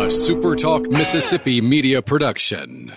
A SuperTalk Mississippi media production.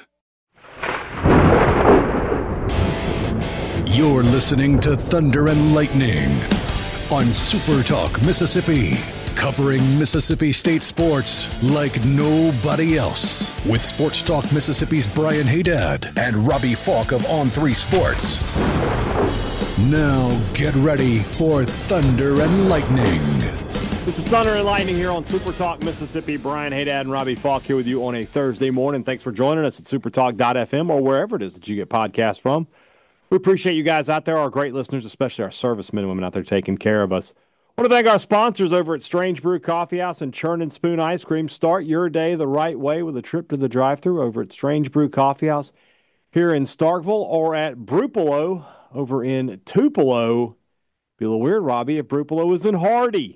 You're listening to Thunder and Lightning on SuperTalk Mississippi, covering Mississippi State sports like nobody else. With Sports Talk Mississippi's Brian Haydad and Robbie Falk of On3 Sports. Now get ready for Thunder and Lightning. This is Thunder and Lightning here on Super Talk Mississippi. Brian Haydad and Robbie Falk here with you on a Thursday morning. Thanks for joining us at supertalk.fm or wherever it is that you get podcasts from. We appreciate you guys out there, our great listeners, especially our servicemen and women out there taking care of us. I want to thank our sponsors over at Strange Brew Coffee House and Churn and Spoon Ice Cream. Start your day the right way with a trip to the drive-thru over at Strange Brew Coffee House here in Starkville or at Brupolo over in Tupelo. Be a little weird, Robbie, if Brupolo was in Hardy.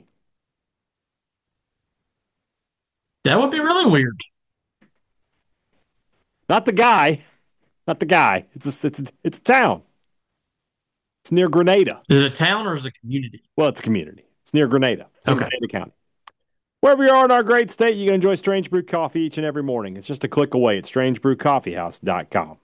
That would be really weird. Not the guy. It's a town. It's near Grenada. Is it a town or is it a community? Well, it's a community. It's near Grenada. It's in Okay. Grenada County. Wherever you are in our great state, you can enjoy Strange Brew Coffee each and every morning. It's just a click away at strangebrewcoffeehouse.com.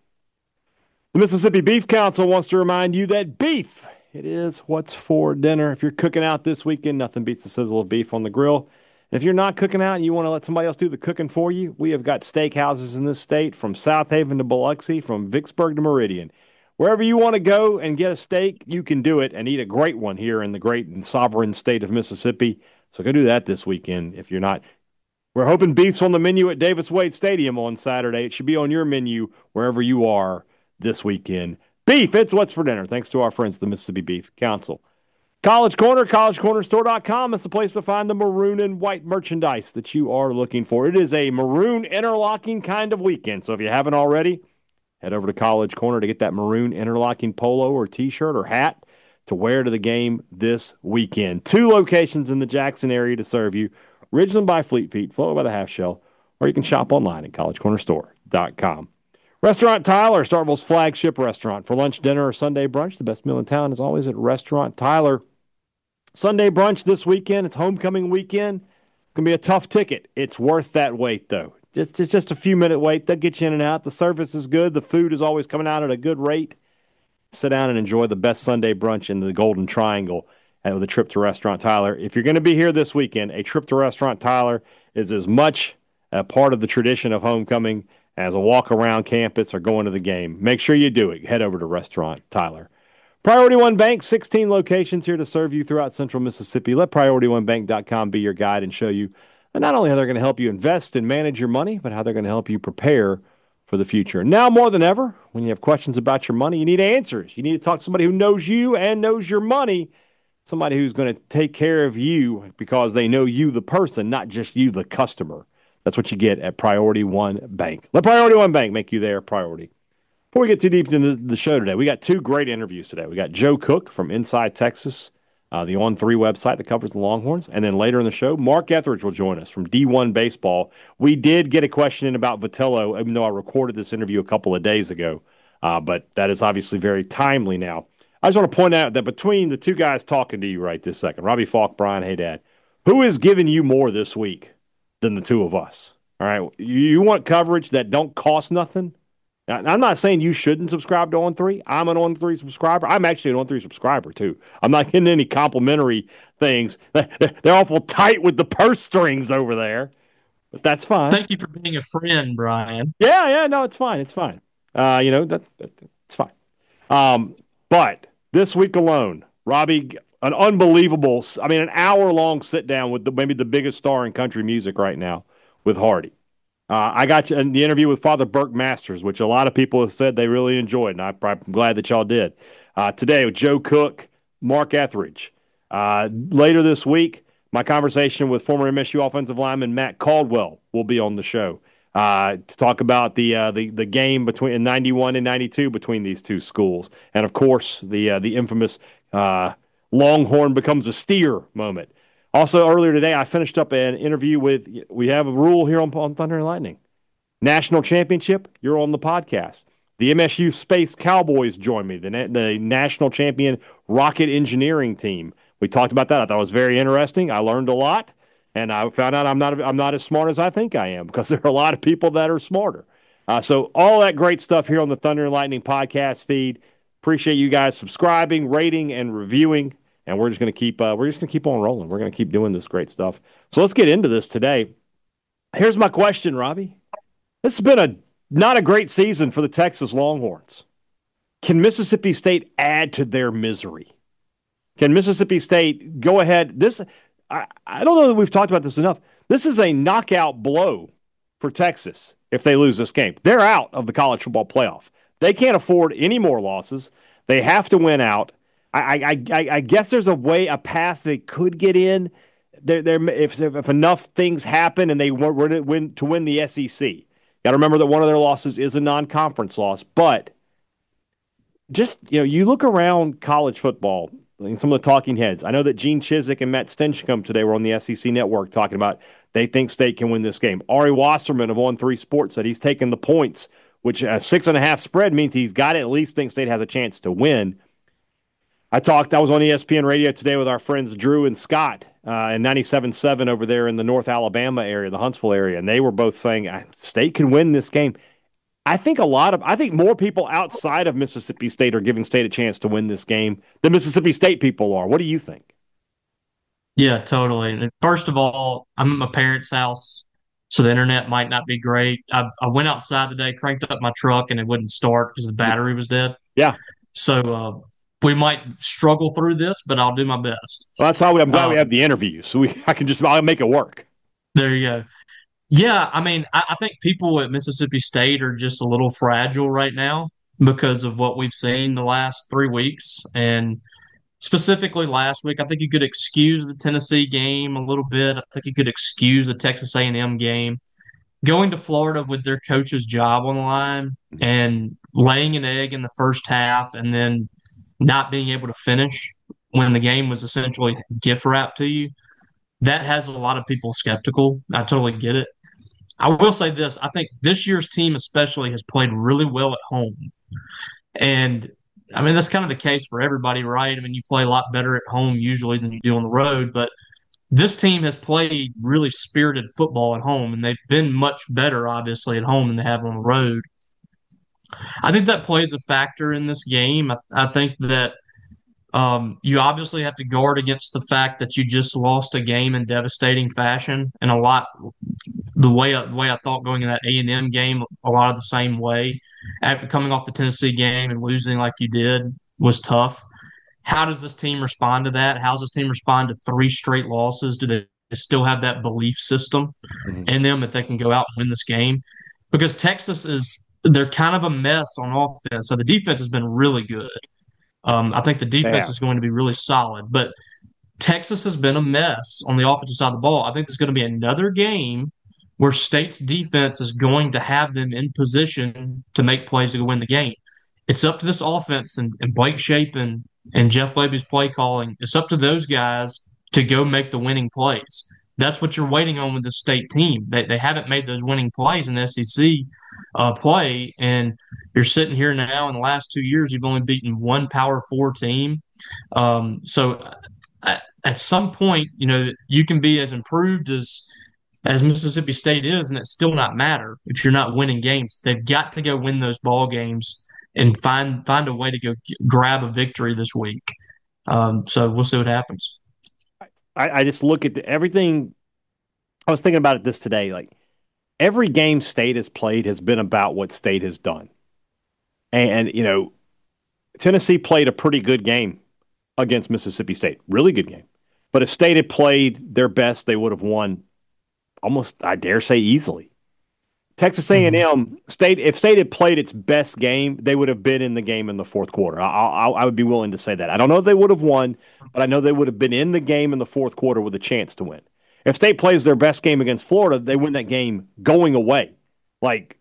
The Mississippi Beef Council wants to remind you that beef, it is what's for dinner. If you're cooking out this weekend, nothing beats the sizzle of beef on the grill. If you're not cooking out and you want to let somebody else do the cooking for you, we have got steakhouses in this state from South Haven to Biloxi, from Vicksburg to Meridian. Wherever you want to go and get a steak, you can do it and eat a great one here in the great and sovereign state of Mississippi. So go do that this weekend if you're not. We're hoping beef's on the menu at Davis Wade Stadium on Saturday. It should be on your menu wherever you are this weekend. Beef, it's what's for dinner. Thanks to our friends, the Mississippi Beef Council. College Corner, collegecornerstore.com is the place to find the maroon and white merchandise that you are looking for. It is a maroon interlocking kind of weekend. So if you haven't already, head over to College Corner to get that maroon interlocking polo or t-shirt or hat to wear to the game this weekend. 2 locations in the Jackson area to serve you. Ridgeland by Fleet Feet, Flow by the Half Shell, or you can shop online at collegecornerstore.com. Restaurant Tyler, Starkville's flagship restaurant. For lunch, dinner, or Sunday brunch, the best meal in town is always at Restaurant Tyler. Sunday brunch this weekend. It's homecoming weekend. It's going to be a tough ticket. It's worth that wait, though. Just a few-minute wait. They'll get you in and out. The service is good. The food is always coming out at a good rate. Sit down and enjoy the best Sunday brunch in the Golden Triangle with a trip to Restaurant Tyler. If you're going to be here this weekend, a trip to Restaurant Tyler is as much a part of the tradition of homecoming as a walk around campus or going to the game. Make sure you do it. Head over to Restaurant Tyler. Priority One Bank, 16 locations here to serve you throughout central Mississippi. Let PriorityOneBank.com be your guide and show you not only how they're going to help you invest and manage your money, but how they're going to help you prepare for the future. Now more than ever, when you have questions about your money, you need answers. You need to talk to somebody who knows you and knows your money, somebody who's going to take care of you because they know you, the person, not just you, the customer. That's what you get at Priority One Bank. Let Priority One Bank make you their priority. Before we get too deep into the show today, we got 2 great interviews today. We got Joe Cook from Inside Texas, the On3 website that covers the Longhorns. And then later in the show, Mark Etheridge will join us from D1 Baseball. We did get a question in about Vitello, even though I recorded this interview a couple of days ago. But that is obviously very timely now. I just want to point out that between the 2 guys talking to you right this second, Robbie Falk, Brian Haydad, who is giving you more this week than the 2 of us? All right, you want coverage that don't cost nothing? Now, I'm not saying you shouldn't subscribe to On3. I'm an On3 subscriber. I'm actually an On3 subscriber, too. I'm not getting any complimentary things. They're awful tight with the purse strings over there, but that's fine. Thank you for being a friend, Brian. Yeah, no, it's fine. It's fine. It's fine. But this week alone, Robbie, an hour-long sit-down with maybe the biggest star in country music right now with Hardy. I got you in the interview with Father Burke Masters, which a lot of people have said they really enjoyed, and I'm glad that y'all did. Today with Joe Cook, Mark Etheridge. Later this week, my conversation with former MSU offensive lineman Matt Caldwell will be on the show to talk about the game between in 91 and 92 between these 2 schools. And, of course, the infamous Longhorn becomes a steer moment. Also, earlier today, I finished up an interview we have a rule here on Thunder and Lightning. National championship, you're on the podcast. The MSU Space Cowboys joined me, the national champion rocket engineering team. We talked about that. I thought it was very interesting. I learned a lot. And I found out I'm not as smart as I think I am because there are a lot of people that are smarter. So all that great stuff here on the Thunder and Lightning podcast feed. Appreciate you guys subscribing, rating, and reviewing. And we're just going to keep on rolling. We're going to keep doing this great stuff. So let's get into this today. Here's my question, Robbie. This has been not a great season for the Texas Longhorns. Can Mississippi State add to their misery? Can Mississippi State go ahead? I don't know that we've talked about this enough. This is a knockout blow for Texas if they lose this game. They're out of the college football playoff. They can't afford any more losses. They have to win out. I guess there's a path they could get in. If enough things happen and they were to win the SEC. Got to remember that one of their losses is a non-conference loss. But just, you look around college football, some of the talking heads. I know that Gene Chizik and Matt Stinchcomb today were on the SEC Network talking about they think State can win this game. Ari Wasserman of On3 Sports said he's taking the points, which a 6.5 spread means he's got to at least think State has a chance to win. I was on ESPN radio today with our friends Drew and Scott in 97.7 over there in the North Alabama area, the Huntsville area, and they were both saying State can win this game. I think more people outside of Mississippi State are giving State a chance to win this game than Mississippi State people are. What do you think? Yeah, totally. And first of all, I'm at my parents' house, so the internet might not be great. I went outside today, cranked up my truck, and it wouldn't start because the battery was dead. Yeah. So we might struggle through this, but I'll do my best. Well, that's how I'm glad we have the interview, so I'll make it work. There you go. Yeah, I mean, I think people at Mississippi State are just a little fragile right now because of what we've seen the last 3 weeks. And specifically last week, I think you could excuse the Tennessee game a little bit. I think you could excuse the Texas A&M game. Going to Florida with their coach's job on the line and laying an egg in the first half and then not being able to finish when the game was essentially gift wrapped to you, that has a lot of people skeptical. I totally get it. I will say this. I think this year's team especially has played really well at home. And I mean, that's kind of the case for everybody, right? I mean, you play a lot better at home usually than you do on the road, but this team has played really spirited football at home, and they've been much better, obviously, at home than they have on the road. I think that plays a factor in this game. I think that you obviously have to guard against the fact that you just lost a game in devastating fashion, and the way I thought going in that A&M game, a lot of the same way. After coming off the Tennessee game and losing like you did was tough. How does this team respond to that? How does this team respond to 3 straight losses? Do they still have that belief system in them that they can go out and win this game? Because they're kind of a mess on offense. So the defense has been really good. I think the defense is going to be really solid, but Texas has been a mess on the offensive side of the ball. I think there's going to be another game where State's defense is going to have them in position to make plays to go win the game. It's up to this offense and Blake Shapen and Jeff Lebby's play calling. It's up to those guys to go make the winning plays. That's what you're waiting on with the State team. They haven't made those winning plays in the SEC play, and you're sitting here now in the last 2 years, you've only beaten one Power 4 team. So at some point, you can be as improved as Mississippi State is, and it still not matter if you're not winning games. They've got to go win those ball games and find a way to go grab a victory this week. So we'll see what happens. I just look at everything. I was thinking about it today. Like every game State has played has been about what State has done. And Tennessee played a pretty good game against Mississippi State. Really good game. But if State had played their best, they would have won almost, I dare say, easily. Texas A&M, if State had played its best game, they would have been in the game in the fourth quarter. I would be willing to say that. I don't know if they would have won, but I know they would have been in the game in the fourth quarter with a chance to win. If State plays their best game against Florida, they win that game going away. Like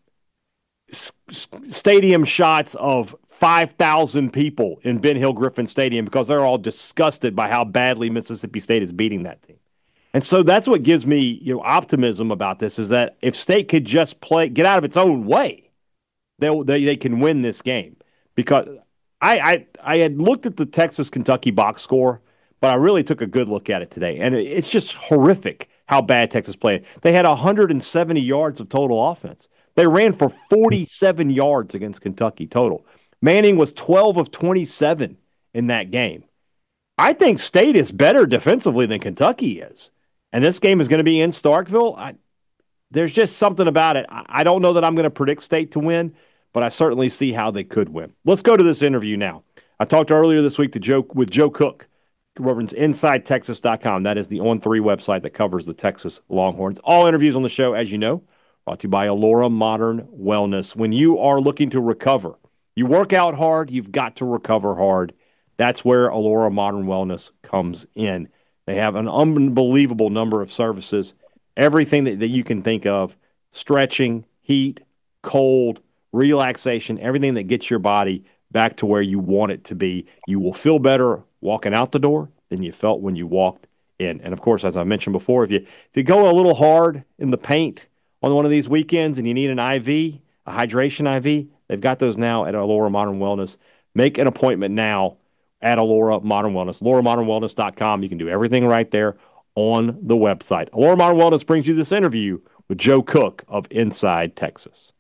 stadium shots of 5,000 people in Ben Hill Griffin Stadium because they're all disgusted by how badly Mississippi State is beating that team. And so that's what gives me optimism about this is that if State could just get out of its own way, they can win this game. Because I had looked at the Texas-Kentucky box score, but I really took a good look at it today. And it's just horrific how bad Texas played. They had 170 yards of total offense. They ran for 47 yards against Kentucky total. Manning was 12 of 27 in that game. I think State is better defensively than Kentucky is. And this game is going to be in Starkville. There's just something about it. I don't know that I'm going to predict State to win, but I certainly see how they could win. Let's go to this interview now. I talked earlier this week with Joe Cook, Reverend's InsideTexas.com. That is the On3 website that covers the Texas Longhorns. All interviews on the show, as you know, brought to you by Allura Modern Wellness. When you are looking to recover, you work out hard, you've got to recover hard. That's where Allura Modern Wellness comes in. They have an unbelievable number of services, everything that you can think of, stretching, heat, cold, relaxation, everything that gets your body back to where you want it to be. You will feel better walking out the door than you felt when you walked in. And of course, as I mentioned before, if you go a little hard in the paint on one of these weekends and you need an IV, a hydration IV, they've got those now at Allura Modern Wellness. Make an appointment now at Allura Modern Wellness. AlluraModernWellness.com. You can do everything right there on the website. Allura Modern Wellness brings you this interview with Joe Cook of Inside Texas.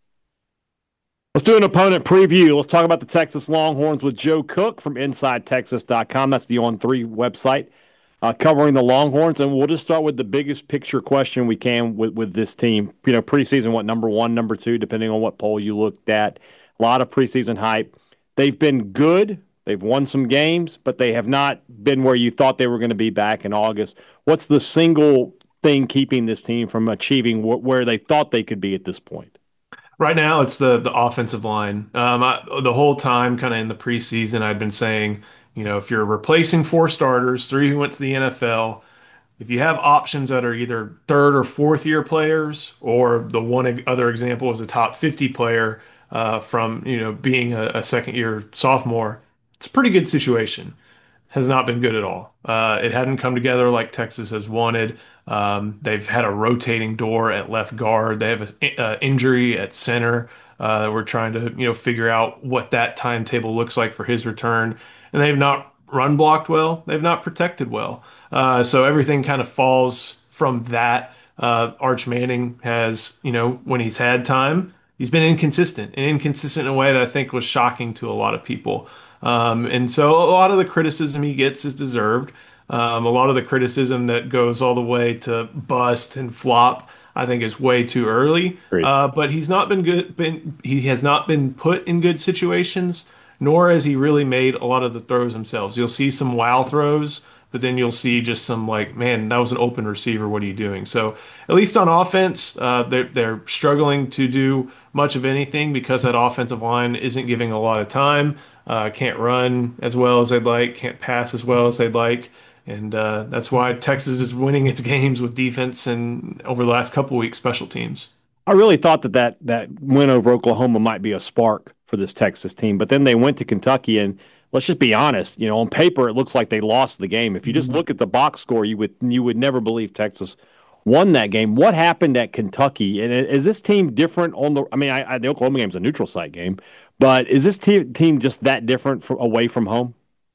Let's do an opponent preview. Let's talk about the Texas Longhorns with Joe Cook from InsideTexas.com. That's the On3 website covering the Longhorns. And we'll just start with the biggest picture question we can with this team. You know, preseason, what, number one, number two, depending on what poll you looked at. A lot of preseason hype. They've been good. They've won some games, but they have not been where you thought they were going to be back in August. What's the single thing keeping this team from achieving where they thought they could be at this point? Right now, it's the offensive line. The whole time, kind of in the preseason, I'd been saying, if you're replacing four starters, three who went to the NFL, if you have options that are either third or fourth year players, or the one other example is a top 50 player from being a second year sophomore, it's a pretty good situation. Has not been good at all. It hadn't come together like Texas has wanted. They've had a rotating door at left guard. They have an injury at center. We're trying to, figure out what that timetable looks like for his return. And they've not run blocked well. They've not protected well. So everything kind of falls from that. Arch Manning has, when he's had time, he's been inconsistent in a way that I think was shocking to a lot of people. And so a lot of the criticism he gets is deserved. A lot of the criticism that goes all the way to bust and flop, I think, is way too early. But he's not been good. He has not been put in good situations, nor has he really made a lot of the throws themselves. You'll see some wow throws, but then you'll see just some like, man, that was an open receiver. What are you doing? So at least on offense, they're struggling to do much of anything because that offensive line isn't giving a lot of time. Can't run as well as they'd like, can't pass as well as they'd like. And that's why Texas is winning its games with defense and over the last couple weeks, special teams. I really thought that win over Oklahoma might be a spark for this Texas team, but then they went to Kentucky, and let's just be honest. On paper it looks like they lost the game. If you just look at the box score, you would never believe Texas won that game. What happened at Kentucky? And is this team different on the? I mean, the Oklahoma game is a neutral site game, but is this team just that different away from home?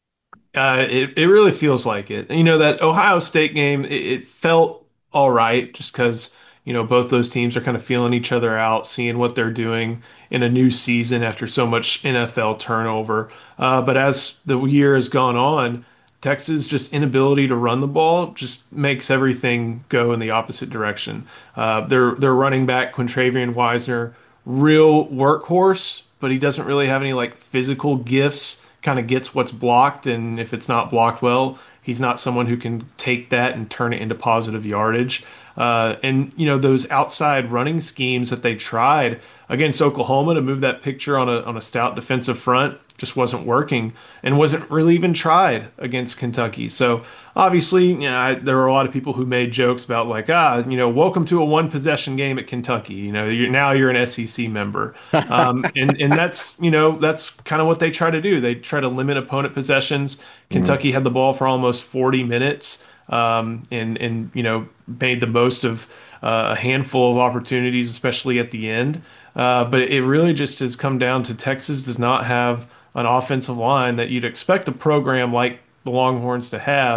It really feels like it. That Ohio State game, it felt all right just because, both those teams are kind of feeling each other out, seeing what they're doing in a new season after so much NFL turnover. But as the year has gone on, Texas' just inability to run the ball just makes everything go in the opposite direction. Their running back, Quintravian Wisner, real workhorse, but he doesn't really have any like physical gifts. Kind of gets what's blocked, and if it's not blocked well, he's not someone who can take that and turn it into positive yardage. And those outside running schemes that they tried against Oklahoma to move that picture on a stout defensive front just wasn't working, and wasn't really even tried against Kentucky. So obviously, there were a lot of people who made jokes about like, welcome to a one possession game at Kentucky. You're an SEC member, and that's kind of what they try to do. They try to limit opponent possessions. Kentucky had the ball for almost 40 minutes. And made the most of a handful of opportunities, especially at the end. But it really just has come down to Texas does not have an offensive line that you'd expect a program like the Longhorns to have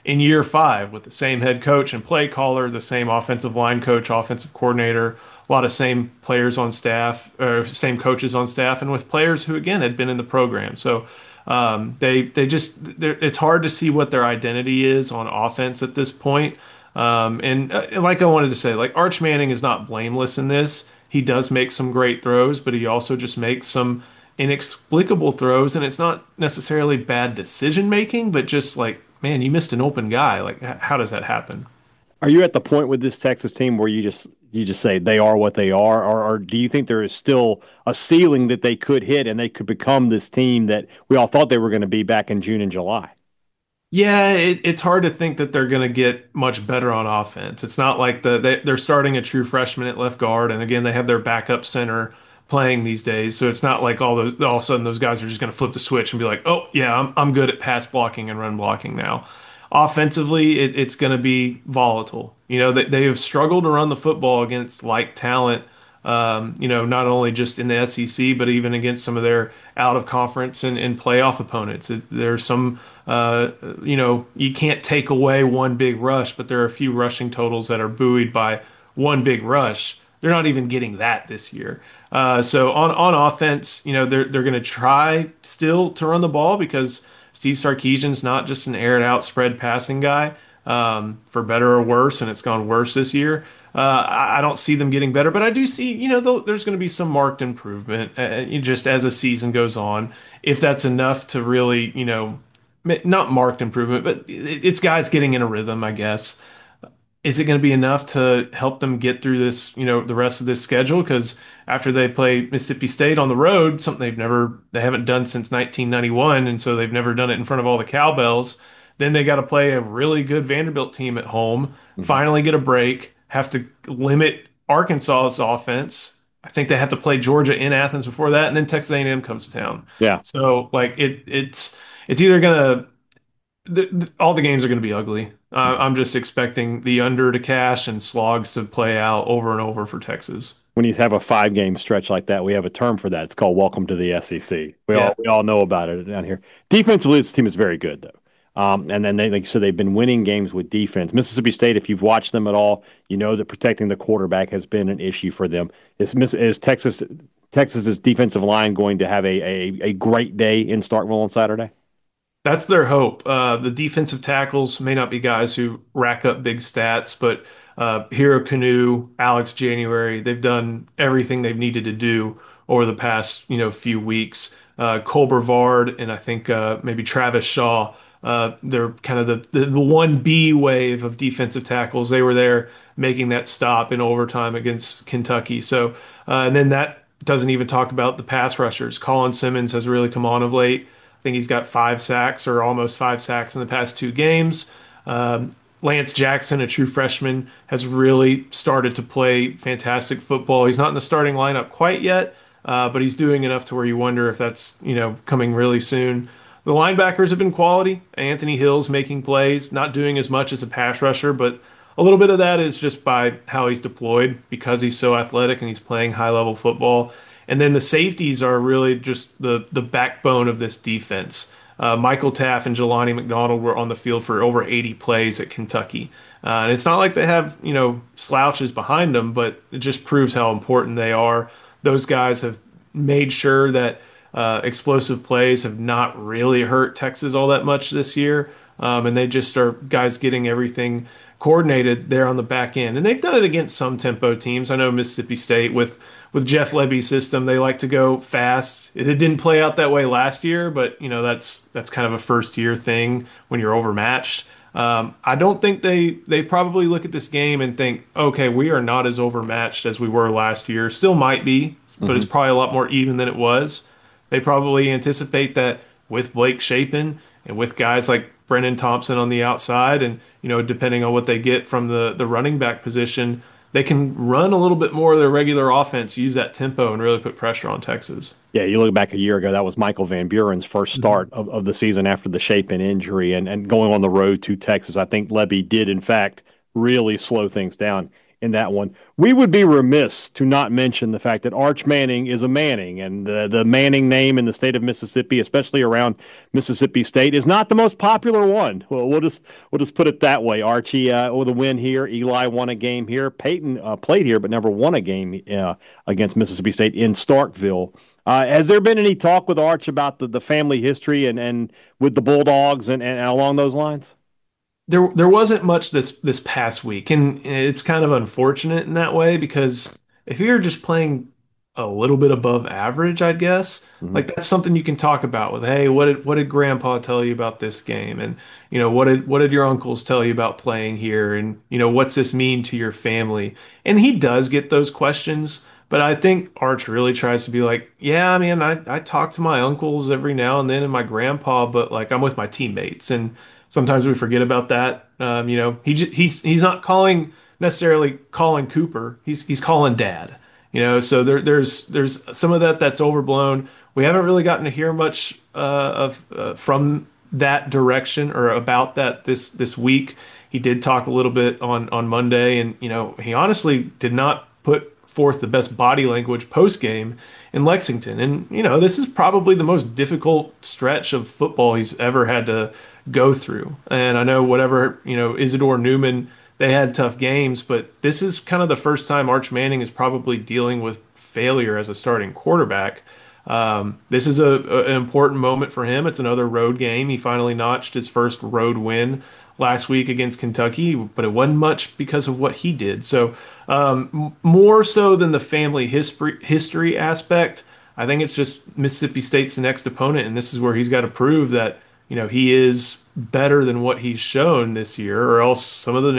in year 5 with the same head coach and play caller, the same offensive line coach, offensive coordinator, a lot of same players on staff or same coaches on staff, and with players who again had been in the program. So they just it's hard to see what their identity is on offense at this point. And like I wanted to say, like Arch Manning is not blameless in this. He does make some great throws, but he also just makes some inexplicable throws, and it's not necessarily bad decision making, but just like, man, you missed an open guy. Like, how does that happen? Are you at the point with this Texas team where you just say they are what they are, or do you think there is still a ceiling that they could hit and they could become this team that we all thought they were going to be back in June and July? Yeah, it's hard to think that they're going to get much better on offense. It's not like they're starting a true freshman at left guard, and again, they have their backup center playing these days. So it's not like all of a sudden those guys are just going to flip the switch and be like, oh yeah, I'm good at pass blocking and run blocking now. Offensively, it's going to be volatile. They have struggled to run the football against like talent. Not only just in the SEC, but even against some of their out of conference and playoff opponents. There's some, you can't take away one big rush, but there are a few rushing totals that are buoyed by one big rush. They're not even getting that this year. So on offense, they're going to try still to run the ball because Steve Sarkisian's not just an air it out spread passing guy, for better or worse, and it's gone worse this year. I don't see them getting better, but I do see, there's going to be some marked improvement just as a season goes on. If that's enough to really, not marked improvement, but it's guys getting in a rhythm, I guess. Is it going to be enough to help them get through this, the rest of this schedule? Because after they play Mississippi State on the road, something they haven't done since 1991, and so they've never done it in front of all the cowbells. Then they got to play a really good Vanderbilt team at home, finally get a break, have to limit Arkansas's offense. I think they have to play Georgia in Athens before that, and then Texas A&M comes to town. Yeah. So like it's either gonna all the games are going to be ugly. I'm just expecting the under to cash and slogs to play out over and over for Texas. When you have a 5 game stretch like that, we have a term for that. It's called "Welcome to the SEC." We Yeah, all know about it down here. Defensively, this team is very good though. And then like so they've been winning games with defense. Mississippi State, if you've watched them at all, you know that protecting the quarterback has been an issue for them. Is Texas's defensive line going to have a great day in Starkville on Saturday? that's their hope. The defensive tackles may not be guys who rack up big stats, but Hero Canoe, Alex January, they've done everything they've needed to do over the past few weeks. Cole Brevard and I think maybe Travis Shaw. They're kind of the 1B wave of defensive tackles. They were there making that stop in overtime against Kentucky. So, and then that doesn't even talk about the pass rushers. Colin Simmons has really come on of late. I think he's got 5 sacks or almost 5 sacks in the past 2 games. Lance Jackson, a true freshman, has really started to play fantastic football. He's not in the starting lineup quite yet, but he's doing enough to where you wonder if that's coming really soon. The linebackers have been quality. Anthony Hill's making plays, not doing as much as a pass rusher, but a little bit of that is just by how he's deployed because he's so athletic and he's playing high level football. And then the safeties are really just the backbone of this defense. Michael Taff and Jelani McDonald were on the field for over 80 plays at Kentucky. And it's not like they have, slouches behind them, but it just proves how important they are. Those guys have made sure that explosive plays have not really hurt Texas all that much this year. And they just are guys getting everything coordinated there on the back end. And they've done it against some tempo teams. I know Mississippi State with Jeff Lebby's system, they like to go fast. It didn't play out that way last year, but that's kind of a first year thing when you're overmatched. I don't think they probably look at this game and think, okay, we are not as overmatched as we were last year. Still might be, but it's probably a lot more even than it was. They probably anticipate that with Blake Shapen and with guys like Brennan Thompson on the outside, and depending on what they get from the running back position, they can run a little bit more of their regular offense, use that tempo, and really put pressure on Texas. Yeah, you look back a year ago, that was Michael Van Buren's first start of the season after the Shapen injury and going on the road to Texas. I think Lebby did, in fact, really slow things down. in that one. We would be remiss to not mention the fact that Arch Manning is a Manning, and the Manning name in the state of Mississippi, especially around Mississippi State, is not the most popular one. Well, we'll just put it that way. Archie with a win here. Eli won a game here. Peyton played here, but never won a game against Mississippi State in Starkville. Has there been any talk with Arch about the family history and with the Bulldogs and along those lines? There wasn't much this past week, and it's kind of unfortunate in that way because if you're just playing a little bit above average, I guess, Mhm. like that's something you can talk about with, hey, what did Grandpa tell you about this game? And what did your uncles tell you about playing here? And what's this mean to your family? And he does get those questions, but I think Arch really tries to be like, yeah, I mean, I talk to my uncles every now and then and my grandpa, but like I'm with my teammates and sometimes we forget about that. He's not calling necessarily calling Cooper. He's calling Dad. So there's some of that's overblown. We haven't really gotten to hear much of from that direction or about that this week. He did talk a little bit on Monday, and he honestly did not put forth the best body language post game in Lexington. And this is probably the most difficult stretch of football he's ever had to go through. And I know whatever, Isidore Newman, they had tough games, but this is kind of the first time Arch Manning is probably dealing with failure as a starting quarterback. This is an important moment for him. It's another road game. He finally notched his first road win last week against Kentucky, but it wasn't much because of what he did. So, more so than the family history aspect, I think it's just Mississippi State's the next opponent, and this is where he's got to prove that he is better than what he's shown this year, or else some of the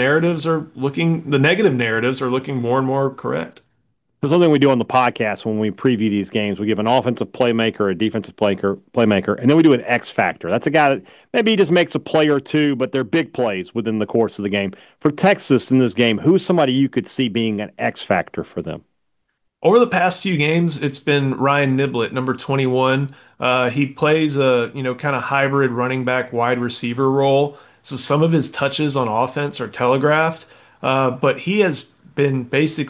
negative narratives are looking more and more correct. There's something we do on the podcast when we preview these games. We give an offensive playmaker, a defensive playmaker, and then we do an X factor. That's a guy that maybe he just makes a play or two, but they're big plays within the course of the game. For Texas in this game, who's somebody you could see being an X factor for them? Over the past few games, it's been Ryan Niblett, number 21. He plays a, kind of hybrid running back wide receiver role. So some of his touches on offense are telegraphed. But he has been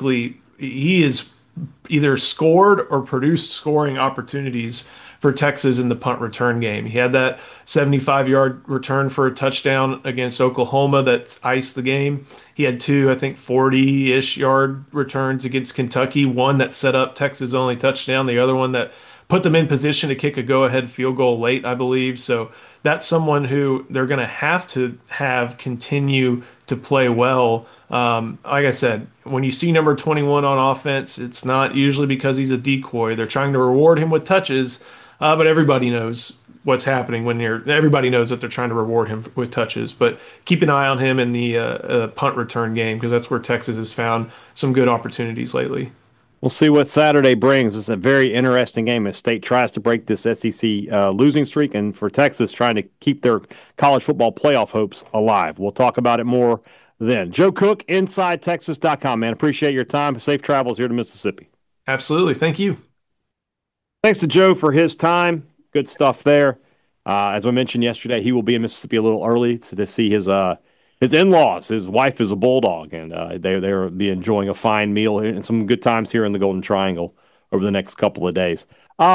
he is either scored or produced scoring opportunities for Texas in the punt return game. He had that 75-yard return for a touchdown against Oklahoma that iced the game. He had two, I think, 40-ish yard returns against Kentucky, one that set up Texas' only touchdown, the other one that put them in position to kick a go-ahead field goal late, I believe. So that's someone who they're going to have continue to play well. Like I said, when you see number 21 on offense, it's not usually because he's a decoy. They're trying to reward him with touches, but everybody knows what's happening everybody knows that they're trying to reward him with touches. But keep an eye on him in the punt return game because that's where Texas has found some good opportunities lately. We'll see what Saturday brings. It's a very interesting game as State tries to break this SEC losing streak, and for Texas trying to keep their college football playoff hopes alive. We'll talk about it more then. Joe Cook, InsideTexas.com, man. Appreciate your time. Safe travels here to Mississippi. Absolutely. Thank you. Thanks to Joe for his time. Good stuff there. As I mentioned yesterday, he will be in Mississippi a little early to see his in-laws. His wife is a Bulldog, and they'll be enjoying a fine meal and some good times here in the Golden Triangle over the next couple of days.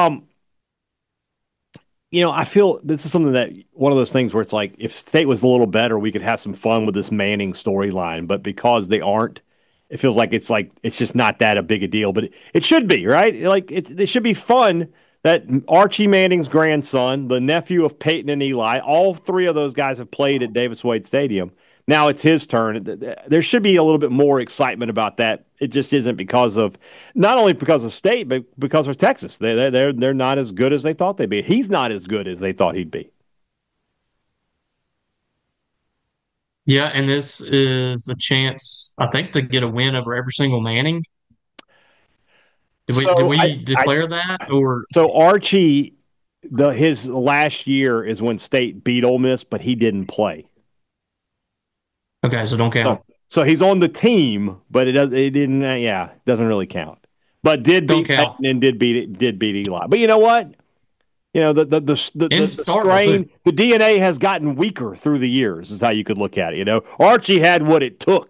I feel this is something that one of those things where it's like if State was a little better, we could have some fun with this Manning storyline. But because they aren't, it feels like it's just not that a big a deal. But it should be, right? Like it should be fun that Archie Manning's grandson, the nephew of Peyton and Eli, all three of those guys have played at Davis Wade Stadium. Now it's his turn. There should be a little bit more excitement about that. It just isn't not only because of State, but because of Texas. They're not as good as they thought they'd be. He's not as good as they thought he'd be. Yeah, and this is the chance, I think, to get a win over every single Manning. Did So we declare that or so Archie, his last year is when State beat Ole Miss, but he didn't play. okay? So don't count. So he's on the team, but it didn't. Yeah, doesn't really count. But did Don't beat count. Peyton and did beat Eli. But you know what? The Starkville, strain, the DNA has gotten weaker through the years. Is how you could look at it. Archie had what it took,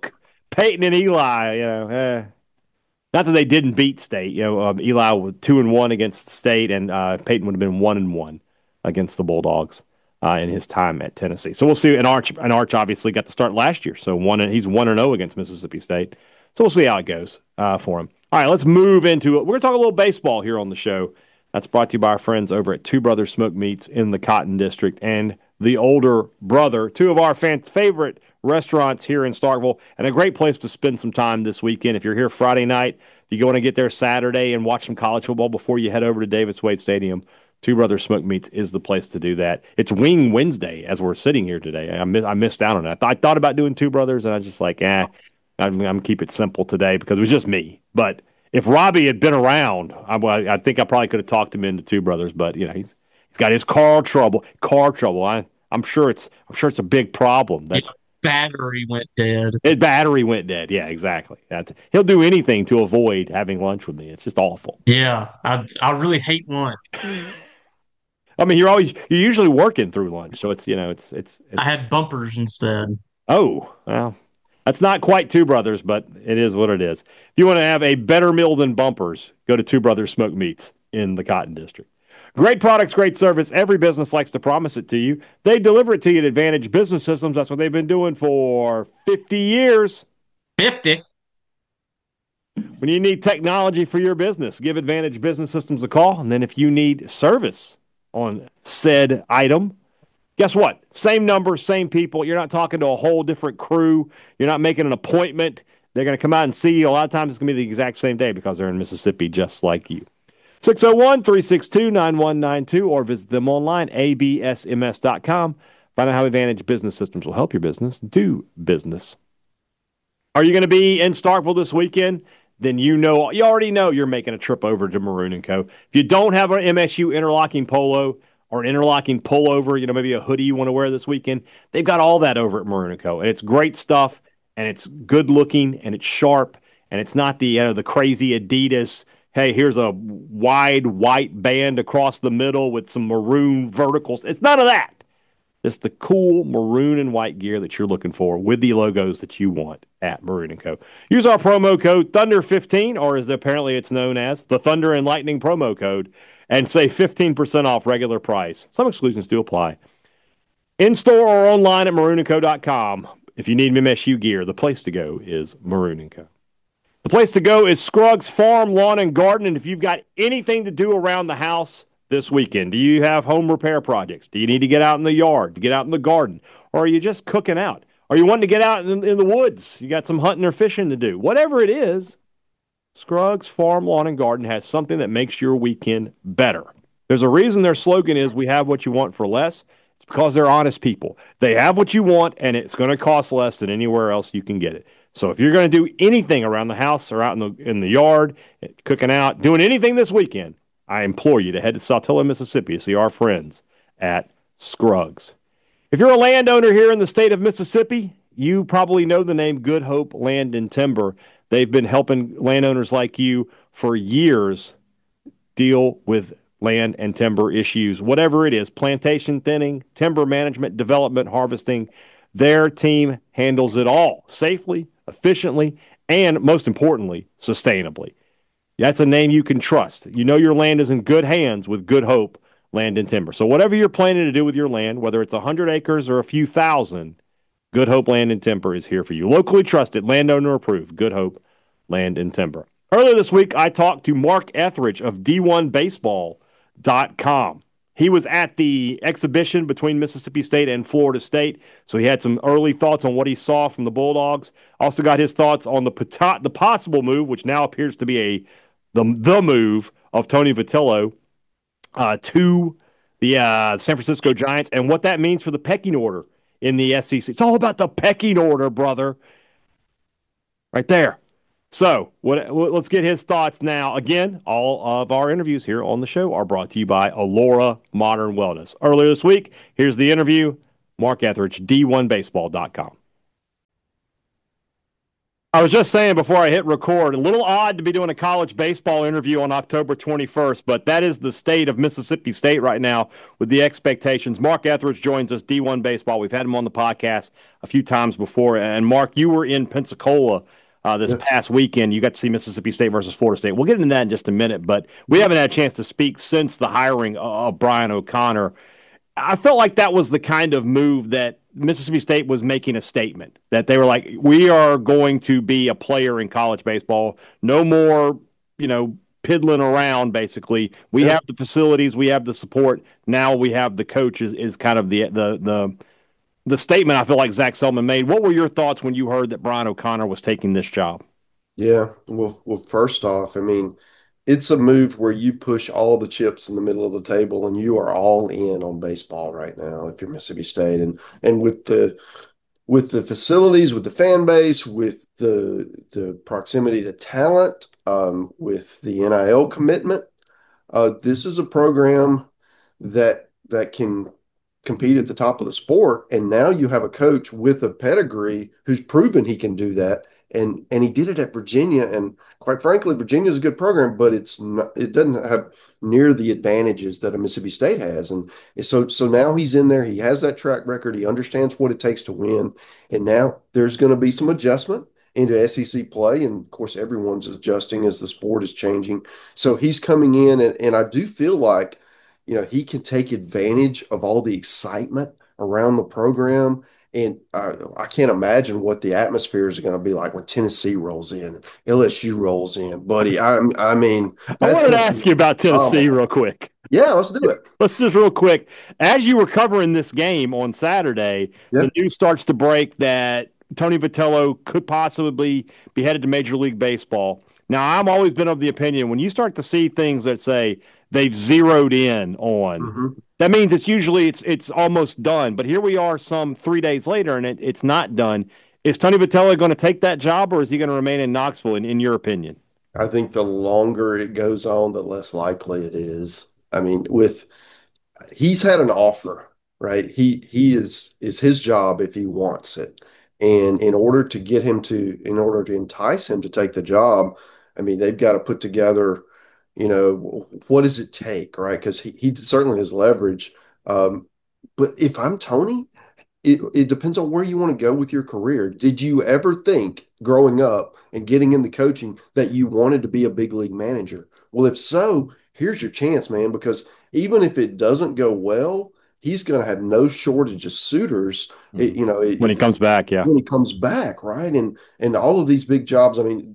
Peyton and Eli, not that they didn't beat State. Eli was 2-1 against State, and Peyton would have been 1-1 against the Bulldogs in his time at Tennessee. So we'll see. And Arch obviously got to start last year, so he's 1-0 against Mississippi State. So we'll see how it goes for him. All right, let's move into it. We're going to talk a little baseball here on the show. That's brought to you by our friends over at Two Brothers Smoke Meats in the Cotton District and the Older Brother, two of our favorite restaurants here in Starkville, and a great place to spend some time this weekend. If you're here Friday night, if you want to get there Saturday and watch some college football before you head over to Davis Wade Stadium, Two Brothers Smoke Meats is the place to do that. It's Wing Wednesday as we're sitting here today. I missed out on it. I thought about doing Two Brothers, and I was just like, I'm keep it simple today because it was just me. But if Robbie had been around, I think I probably could have talked him into Two Brothers. But he's got his car trouble. I'm sure it's a big problem. His battery went dead. His battery went dead. Yeah, exactly. He'll do anything to avoid having lunch with me. It's just awful. Yeah, I really hate lunch. I mean, you're usually working through lunch, so it's. I had bumpers instead. Oh, well, that's not quite Two Brothers, but it is what it is. If you want to have a better meal than bumpers, go to Two Brothers Smoke Meats in the Cotton District. Great products, great service. Every business likes to promise it to you. They deliver it to you at Advantage Business Systems. That's what they've been doing for 50 years. 50. When you need technology for your business, give Advantage Business Systems a call. And then if you need service on said item, guess what? Same number, same people. You're not talking to a whole different crew. You're not making an appointment. They're going to come out and see you. A lot of times it's going to be the exact same day because they're in Mississippi just like you. 601-362-9192 or visit them online, absms.com. Find out how Advantage Business Systems will help your business do business. Are you going to be in Starkville this weekend? Then you already know you're making a trip over to Maroon & Co. If you don't have an MSU interlocking polo or an interlocking pullover, maybe a hoodie you want to wear this weekend, they've got all that over at Maroon & Co. And it's great stuff, and it's good looking, and it's sharp, and it's not the crazy Adidas, hey, here's a wide white band across the middle with some maroon verticals. It's none of that. It's the cool maroon and white gear that you're looking for with the logos that you want at Maroon & Co. Use our promo code Thunder15, or as apparently it's known as the Thunder and Lightning promo code, and save 15% off regular price. Some exclusions do apply. In-store or online at maroonandco.com. If you need MSU gear, the place to go is Maroon & Co. The place to go is Scruggs Farm, Lawn, and Garden. And if you've got anything to do around the house this weekend, do you have home repair projects? Do you need to get out in the yard, to get out in the garden? Or are you just cooking out? Are you wanting to get out in the woods? You got some hunting or fishing to do. Whatever it is, Scruggs Farm, Lawn, and Garden has something that makes your weekend better. There's a reason their slogan is, we have what you want for less. It's because they're honest people. They have what you want, and it's going to cost less than anywhere else you can get it. So if you're going to do anything around the house or out in the yard, cooking out, doing anything this weekend, I implore you to head to Saltillo, Mississippi to see our friends at Scruggs. If you're a landowner here in the state of Mississippi, you probably know the name Good Hope Land and Timber. They've been helping landowners like you for years deal with land and timber issues, whatever it is, plantation thinning, timber management, development, harvesting. Their team handles it all safely, efficiently, and most importantly, sustainably. That's a name you can trust. You know your land is in good hands with Good Hope Land and Timber. So whatever you're planning to do with your land, whether it's 100 acres or a few thousand, Good Hope Land and Timber is here for you. Locally trusted, landowner approved, Good Hope Land and Timber. Earlier this week, I talked to Mark Etheridge of D1Baseball.com. He was at the exhibition between Mississippi State and Florida State, so he had some early thoughts on what he saw from the Bulldogs. Also got his thoughts on the possible move, which now appears to be the move of Tony Vitello to the San Francisco Giants, and what that means for the pecking order in the SEC. It's all about the pecking order, brother. Right there. So let's get his thoughts now. Again, all of our interviews here on the show are brought to you by Allura Modern Wellness. Earlier this week, here's the interview. Mark Etheridge, D1Baseball.com. I was just saying before I hit record, a little odd to be doing a college baseball interview on October 21st, but that is the state of Mississippi State right now with the expectations. Mark Etheridge joins us, D1 Baseball. We've had him on the podcast a few times before. And Mark, you were in Pensacola this past weekend. You got to see Mississippi State versus Florida State. We'll get into that in just a minute, but we haven't had a chance to speak since the hiring of Brian O'Connor. I felt like that was the kind of move that Mississippi State was making a statement that they were like, we are going to be a player in college baseball. No more, piddling around, basically. We have the facilities, we have the support. Now we have the coaches is kind of the statement I feel like Zach Selman made. What were your thoughts when you heard that Brian O'Connor was taking this job? Yeah. Well, first off, I mean, it's a move where you push all the chips in the middle of the table and you are all in on baseball right now if you're Mississippi State. And with the facilities, with the fan base, with the proximity to talent, with the NIL commitment, this is a program that can compete at the top of the sport. And now you have a coach with a pedigree who's proven he can do that. And he did it at Virginia. And quite frankly, Virginia is a good program, but it doesn't have near the advantages that a Mississippi State has. And so now he's in there. He has that track record. He understands what it takes to win. And now there's going to be some adjustment into SEC play. And of course, everyone's adjusting as the sport is changing. So he's coming in, and I do feel like, he can take advantage of all the excitement around the program. And I can't imagine what the atmosphere is going to be like when Tennessee rolls in, LSU rolls in, buddy. I mean, I wanted to ask you about Tennessee real quick. Yeah, let's do it. Let's just real quick. As you were covering this game on Saturday, the news starts to break that Tony Vitello could possibly be headed to Major League Baseball. Now, I've always been of the opinion when you start to see things that say they've zeroed in on, that means it's almost done. But here we are some 3 days later, and it's not done. Is Tony Vitello going to take that job, or is he going to remain in Knoxville, in your opinion? I think the longer it goes on, the less likely it is. I mean, he's had an offer, right? He is his job if he wants it. And in order to entice him to take the job, I mean, they've got to put together, what does it take, right? Because he certainly has leverage. But if I'm Tony, it depends on where you want to go with your career. Did you ever think growing up and getting into coaching that you wanted to be a big league manager? Well, if so, here's your chance, man, because even if it doesn't go well, he's going to have no shortage of suitors, when he comes back, when he comes back, right? And all of these big jobs, I mean,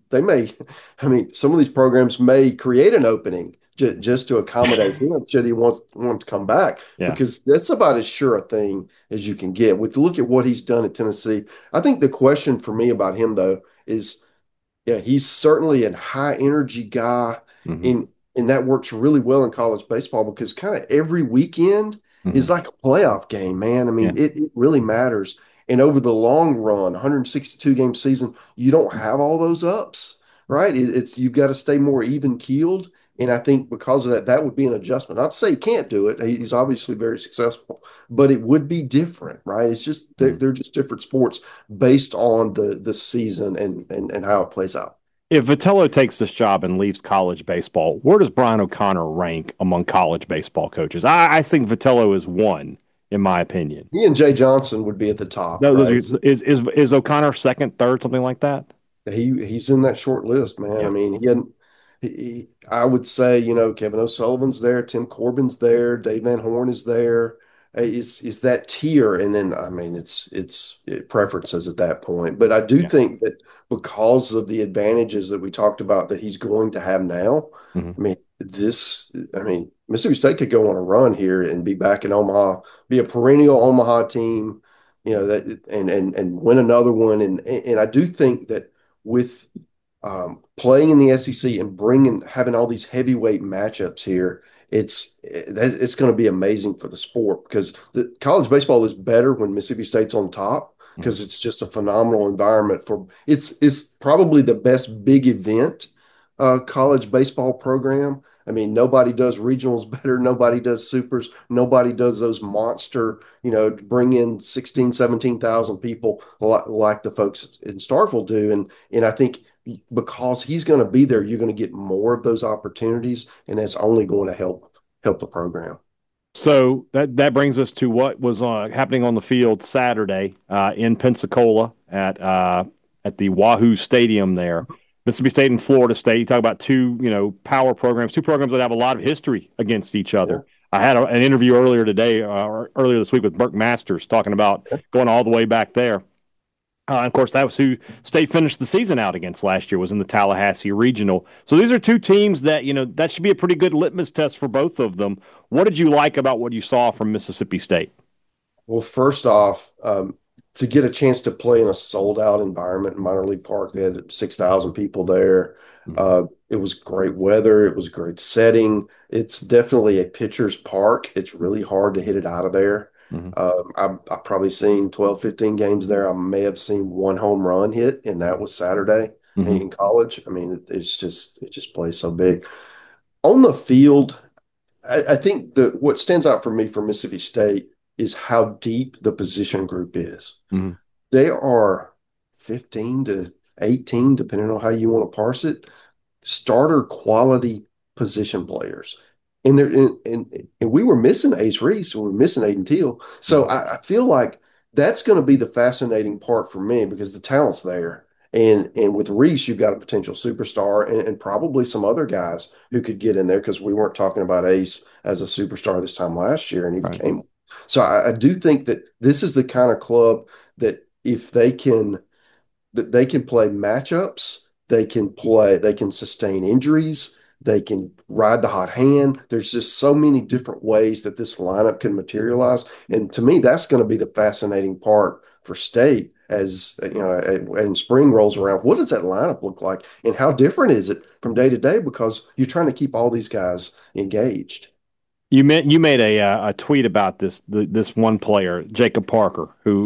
some of these programs may create an opening just to accommodate him should he want to come back, because that's about as sure a thing as you can get. Look at what he's done at Tennessee. I think the question for me about him, though, is, he's certainly a high energy guy, and that works really well in college baseball because kind of every weekend is like a playoff game, man. I mean, it really matters. And over the long run, 162 game season, you don't have all those ups, right? You've got to stay more even keeled. And I think because of that would be an adjustment. Not to say he can't do it. He's obviously very successful, but it would be different, right? It's just they're just different sports based on the season and how it plays out. If Vitello takes this job and leaves college baseball, where does Brian O'Connor rank among college baseball coaches? I think Vitello is one, in my opinion. He and Jay Johnson would be at the top. No, right? Is O'Connor second, third, something like that? He's in that short list, man. Yeah. I mean, I would say, Kevin O'Sullivan's there, Tim Corbin's there, Dave Van Horn is there. Is that tier, and then I mean it's preferences at that point. But I do think that because of the advantages that we talked about that he's going to have now, I mean Mississippi State could go on a run here and be back in Omaha, be a perennial Omaha team, that and win another one. And I do think that with playing in the SEC and having all these heavyweight matchups here, it's going to be amazing for the sport because the college baseball is better when Mississippi State's on top because it's just a phenomenal environment it's probably the best big event college baseball program. I mean, nobody does regionals better. Nobody does supers. Nobody does those monster, bring in 16, 17,000 people like the folks in Starkville do. And I think because he's going to be there, you're going to get more of those opportunities, and that's only going to help the program. So that brings us to what was happening on the field Saturday in Pensacola at the Wahoo Stadium there. Mississippi State and Florida State. You talk about two power programs, two programs that have a lot of history against each other. I had an interview earlier today, or earlier this week, with Burke Masters talking about going all the way back there. Of course, that was who State finished the season out against last year, was in the Tallahassee Regional. So these are two teams that, that should be a pretty good litmus test for both of them. What did you like about what you saw from Mississippi State? Well, first off, to get a chance to play in a sold-out environment in Minor League Park, they had 6,000 people there. It was great weather. It was a great setting. It's definitely a pitcher's park. It's really hard to hit it out of there. I've probably seen 12, 15 games there. I may have seen one home run hit, and that was Saturday in college. I mean, it just plays so big. On the field, I think what stands out for me for Mississippi State is how deep the position group is. They are 15 to 18, depending on how you want to parse it, starter quality position players. And we were missing Ace Reese, we were missing Aiden Teal. So I feel like that's going to be the fascinating part for me, because the talent's there. And with Reese, you've got a potential superstar and probably some other guys who could get in there, because we weren't talking about Ace as a superstar this time last year, and he became one. So I do think that this is the kind of club that if they can play matchups, they can sustain injuries, they can ride the hot hand. There's just so many different ways that this lineup can materialize. And to me, that's going to be the fascinating part for State as and spring rolls around. What does that lineup look like, and how different is it from day to day? Because you're trying to keep all these guys engaged. You made a tweet about this one player, Jacob Parker, who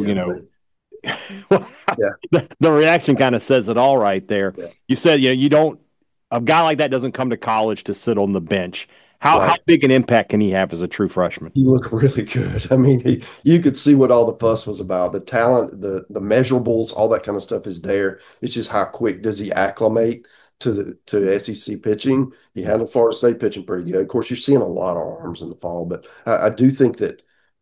the reaction kind of says it all right there. Yeah. You said you don't, a guy like that doesn't come to college to sit on the bench. How big an impact can he have as a true freshman? He looked really good. I mean, you could see what all the fuss was about. The talent, the measurables, all that kind of stuff is there. It's just how quick does he acclimate to SEC pitching. He handled Florida State pitching pretty good. Of course, you're seeing a lot of arms in the fall, but I do think that,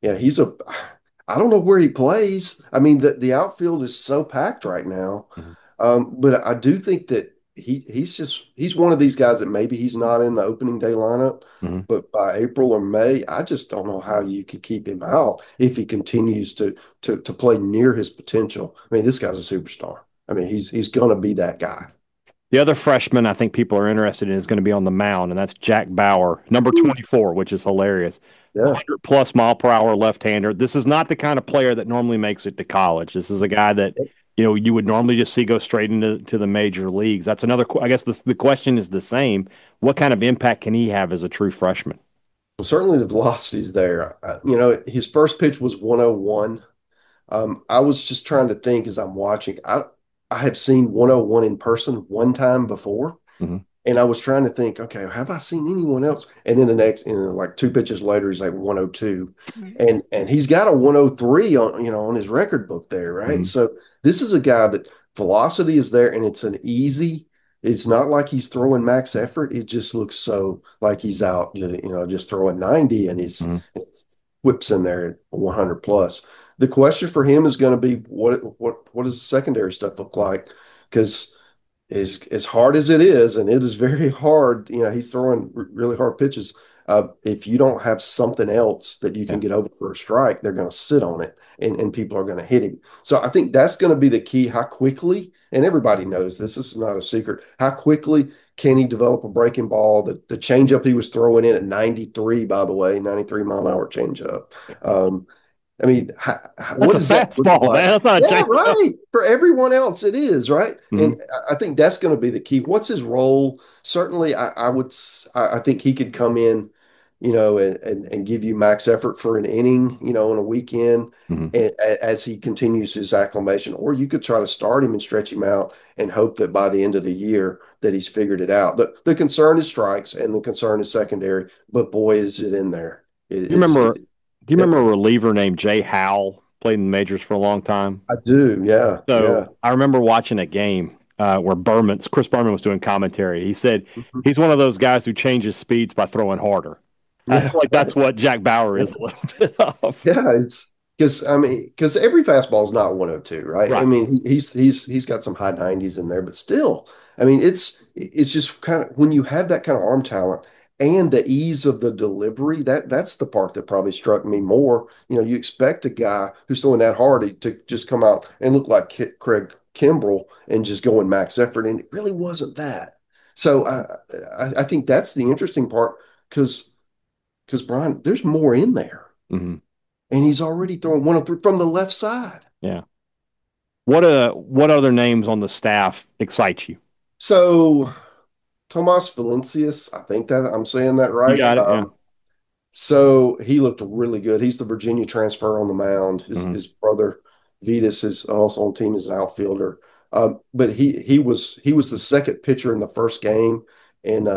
I don't know where he plays. I mean, the outfield is so packed right now. But I do think that he's one of these guys that maybe he's not in the opening day lineup, but by April or May, I just don't know how you can keep him out if he continues to play near his potential. I mean, this guy's a superstar. I mean, he's going to be that guy. The other freshman I think people are interested in is going to be on the mound, and that's Jack Bauer, number 24, which is hilarious. 100+ mile per hour left-hander. This is not the kind of player that normally makes it to college. This is a guy that you would normally just see go straight into the major leagues. That's another. I guess the question is the same. What kind of impact can he have as a true freshman? Well, certainly the velocity's there. His first pitch was 101. I was just trying to think as I'm watching. I have seen 101 in person one time before. And I was trying to think, okay, have I seen anyone else? And then the next, like 2 pitches later, he's like 102, and he's got a 103 on his record book there, right? So this is a guy that velocity is there, and it's not like he's throwing max effort. It just looks so like he's out, just throwing 90, and he's whips in there at 100+. The question for him is going to be what does the secondary stuff look like? Because as hard as it is, and it is very hard, he's throwing really hard pitches. If you don't have something else that you can get over for a strike, they're going to sit on it, and people are going to hit him. So I think that's going to be the key. How quickly, and everybody knows this is not a secret, how quickly can he develop a breaking ball? The changeup he was throwing in at 93, by the way, 93 mile an hour changeup. I mean, that's a fastball, man. That's not a change. Right. For everyone else, it is, right? And I think that's going to be the key. What's his role? Certainly, I think he could come in and give you max effort for an inning, on a weekend Mhm. as he continues his acclimation. Or you could try to start him and stretch him out and hope that by the end of the year that he's figured it out. The concern is strikes and the concern is secondary, but boy, is it in there. Do you remember? Do you Yep, remember a reliever named Jay Howell? Played in the majors for a long time. I do. Yeah, yeah. So I remember watching a game where Chris Berman was doing commentary. He said Mhm. he's one of those guys who changes speeds by throwing harder. I feel Yeah, like that's right. what Jack Bauer Yeah, is a little bit of. yeah, it's because every fastball is not 102, right? I Right. mean, he's got some high 90s in there, but still, I mean, it's just kind of when you have that kind of arm talent and the ease of the delivery, that's the part that probably struck me more. You expect a guy who's throwing that hard to just come out and look like Craig Kimbrell and just go in max effort, and it really wasn't that. So I think that's the interesting part because Brian, there's more in there Hmm. and he's already throwing one of three from the left side. Yeah. What other names on the staff excite you? So Tomas Valencius, I think that I'm saying that You right. got it. Yeah. So he looked really good. He's the Virginia transfer on the mound. His Hmm. his brother Vetus is also on the team as an outfielder. But he was the second pitcher in the first game, and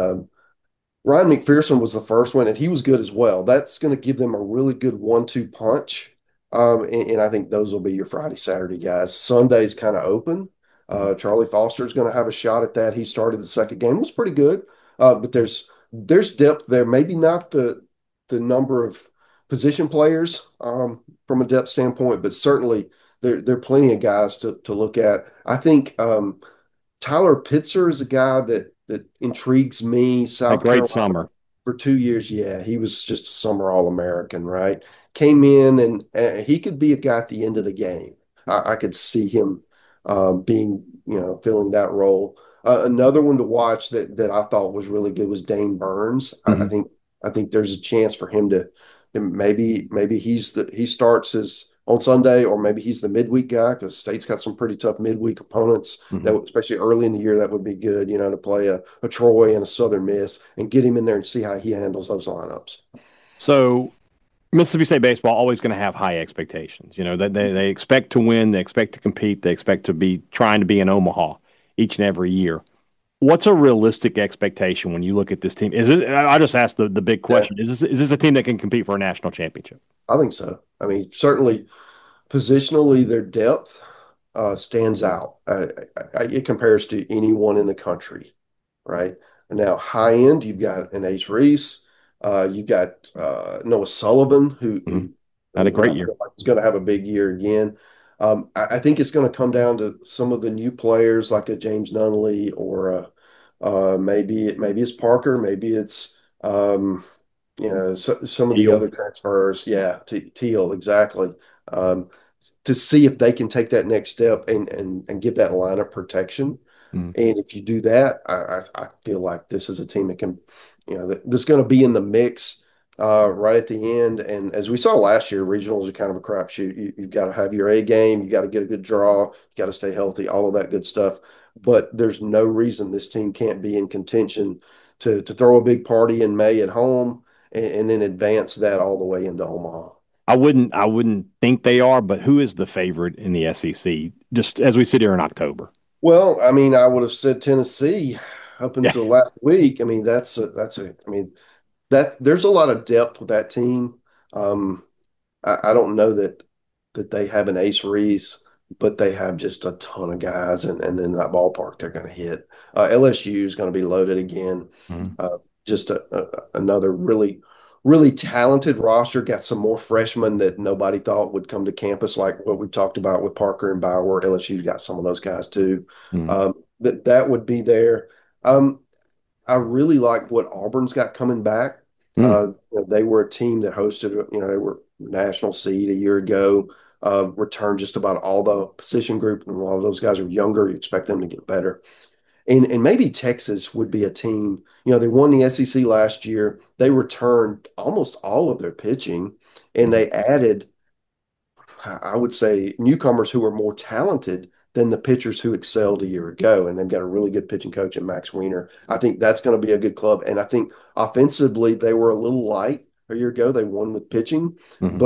Ryan McPherson was the first one, and he was good as well. That's going to give them a really good 1-2 punch. And I think those will be your Friday, Saturday guys. Sunday's kind of open. Charlie Foster is going to have a shot at that. He started the second game, was pretty good. But there's depth there. Maybe not the number of position players from a depth standpoint, but certainly there are plenty of guys to look at. I think Tyler Pitzer is a guy that intrigues me. A South great Carolina summer. for 2 years. Yeah, he was just a summer All-American, right? Came in and he could be a guy at the end of the game. I could see him being, filling that role. Another one to watch that I thought was really good was Dane Burns. Hmm. I think there's a chance for him to maybe he starts as on Sunday, or maybe he's the midweek guy because State's got some pretty tough midweek opponents Hmm. especially early in the year, that would be good, to play a Troy and a Southern Miss and get him in there and see how he handles those lineups. So Mississippi State baseball always going to have high expectations. You know, they expect to win, they expect to compete, they expect to be trying to be in Omaha each and every year. What's a realistic expectation when you look at this team? Is this, I just asked the big Yeah, question. Is this a team that can compete for a national championship? I think so. I mean, certainly positionally, their depth stands out. It compares to anyone in the country, right? And now, high end, you've got an Ace Reese, you've got Noah Sullivan, who, Hmm. who Had a great I year. feel like is going to have a big year again. I think it's going to come down to some of the new players like a James Nunley or maybe it's Parker, maybe it's some of the Teal. other transfers. Yeah, Teal, exactly. Um, to see if they can take that next step and give that lineup protection. Mm-hmm. And if you do that, I feel like this is a team that can, that's going to be in the mix right at the end. And as we saw last year, regionals are kind of a crapshoot. You've got to have your A game, you got to get a good draw, you got to stay healthy, all of that good stuff. But there's no reason this team can't be in contention to throw a big party in May at home and then advance that all the way into Omaha. I wouldn't think they are, but who is the favorite in the SEC? Just as we sit here in October. Well, I mean, I would have said Tennessee up Yeah. until last week. I mean, I mean, that there's a lot of depth with that team. Um, I don't know that they have an Ace Reese, but they have just a ton of guys, and then that ballpark they're going to hit. LSU is going to be loaded again. Mhm. Just another really talented roster. Got some more freshmen that nobody thought would come to campus, like what we talked about with Parker and Bauer. LSU's got some of those guys too. Mhm. That would be there. Um, I really like what Auburn's got coming back. Mhm. They were a team that hosted, they were national seed a year ago, returned just about all the position group, and a lot of those guys are younger. You expect them to get better. And maybe Texas would be a team. They won the SEC last year. They returned almost all of their pitching, and Mhm. they added, I would say, newcomers who are more talented than the pitchers who excelled a year ago. And they've got a really good pitching coach in Max Weiner. I think that's going to be a good club. And I think offensively, they were a little light a year ago. They won with pitching, Mhm.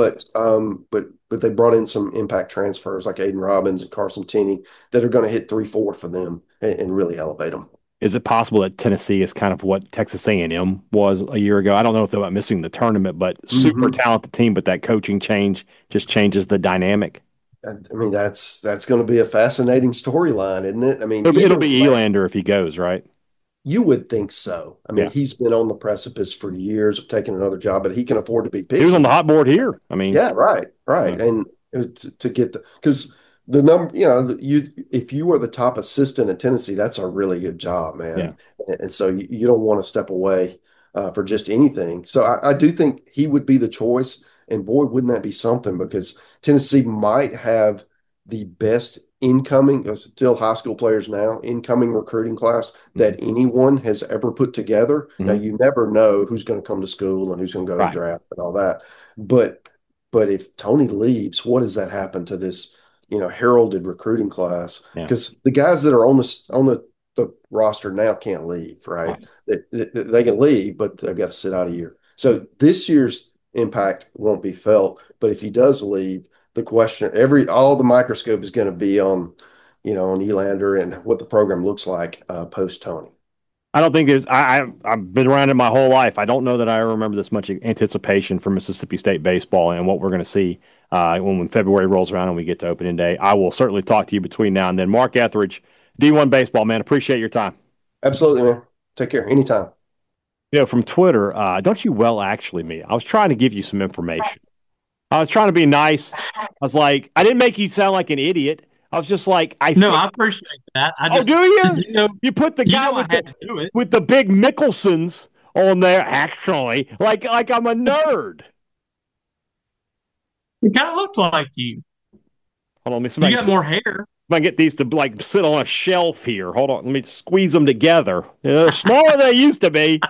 but they brought in some impact transfers like Aiden Robbins and Carson Tenney that are going to hit 3-4 for them and really elevate them. Is it possible that Tennessee is kind of what Texas A&M was a year ago? I don't know if they're about missing the tournament, but super Mm-hmm. talented team, but that coaching change just changes the dynamic. I mean, that's going to be a fascinating storyline, isn't it? I mean, It'll either be way, Elander if he goes, right? you would think so. I mean, Yeah. he's been on the precipice for years of taking another job, but he can afford to be He was on picky. the hot board here. I mean, Yeah, right, right. uh, And to get because the number, you if you are the top assistant at Tennessee, that's a really good job, yeah. man. And so you don't want to step away for just anything. So I do think he would be the choice. And boy, wouldn't that be something? Because Tennessee might have the best incoming, still high school players now, incoming recruiting class that Mhm. anyone has ever put together. Now, Mhm. you never know who's going to come to school and who's going to go to Right. draft and all that. But but if Tony leaves, what does that happen to this, heralded recruiting class? Yeah. Because the guys that are on the roster now can't leave, right? Right. They can leave, but they've got to sit out a year. So this year's impact won't be felt. But if he does leave, the question, all the microscope is going to be on Elander and what the program looks like post Tony. I don't think there's. I've been around it my whole life. I don't know that I remember this much anticipation for Mississippi State baseball and what we're going to see when February rolls around and we get to opening day. I will certainly talk to you between now and then. Mark Etheridge, D1 baseball man. Appreciate your time. Absolutely, man. Take care. Anytime. From Twitter, don't you well actually me? I was trying to give you some information. I was trying to be nice. I was like, I didn't make you sound like an idiot. I was just like, I No, think. I appreciate that. I Oh, just, do you? you know, You put the you guy know, I with had to do it. the big Mickelsons on there, actually, like I'm a nerd. It kind of looked like you. Hold on, let me see if You got more hair. get these to like sit on a shelf here. Hold on, let me squeeze them together. They're smaller than they used to be.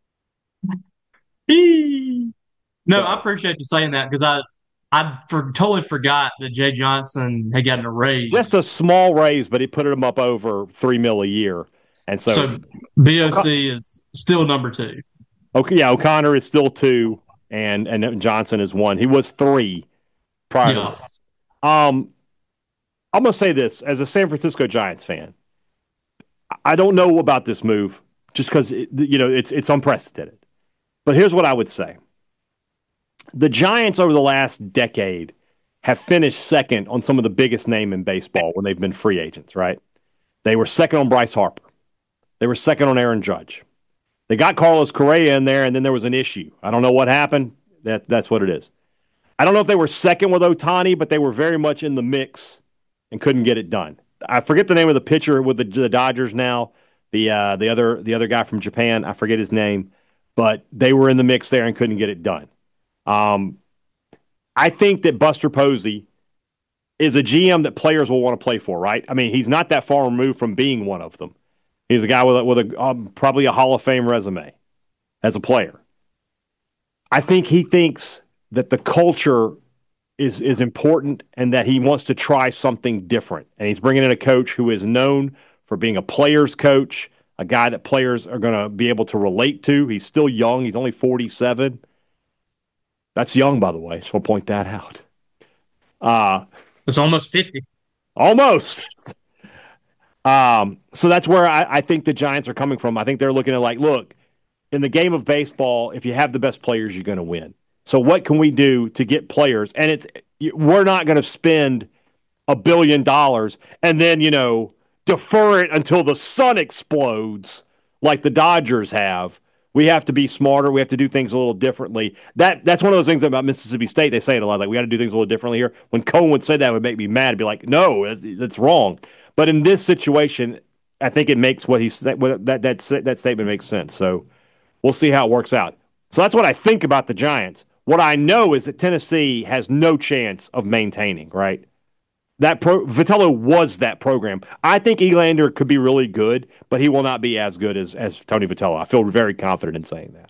No, I So, appreciate you saying that because I totally forgot that Jay Johnson had gotten a just a raise. small raise, but he put him up over 3 mil a year, and so So BOC is still number two. okay, yeah, O'Connor is still two, and Johnson is one. He was three prior to Yeah. this. Um, I'm gonna say this as a San Francisco Giants fan. I don't know about this move just because it's unprecedented. But here's what I would say: the Giants over the last decade have finished second on some of the biggest name in baseball when they've been free agents. Right? They were second on Bryce Harper. They were second on Aaron Judge. They got Carlos Correa in there, and then there was an issue. I don't know what happened. That's what it is. I don't know if they were second with Otani, but they were very much in the mix and couldn't get it done. I forget the name of the pitcher with the Dodgers now. The other guy from Japan, I forget his name, but they were in the mix there and couldn't get it done. Um, I think that Buster Posey is a GM that players will want to play for. Right? I mean, he's not that far removed from being one of them. He's a guy with probably a Hall of Fame resume as a player. I think he thinks that the culture is important and that he wants to try something different. And he's bringing in a coach who is known for being a player's coach, a guy that players are going to be able to relate to. He's still young. He's only 47. That's young, by the way. So I'll point that out. Uh, It's almost 50. almost. So that's where I think the Giants are coming from. I think they're looking at like, look, in the game of baseball, if you have the best players, you're going to win. So what can we do to get players? And we're not going to spend $1 billion and then defer it until the sun explodes like the Dodgers have. We have to be smarter. We have to do things a little differently. That's one of those things about Mississippi State. They say it a lot. Like we got to do things a little differently here. When Cohen would say that, it would make me mad. It'd be like, no, that's wrong. But in this situation, I think it makes what he said. That statement makes sense. So we'll see how it works out. So that's what I think about the Giants. What I know is that Tennessee has no chance of maintaining, right? Vitello was that program. I think Elander could be really good, but he will not be as good as Tony Vitello. I feel very confident in saying that.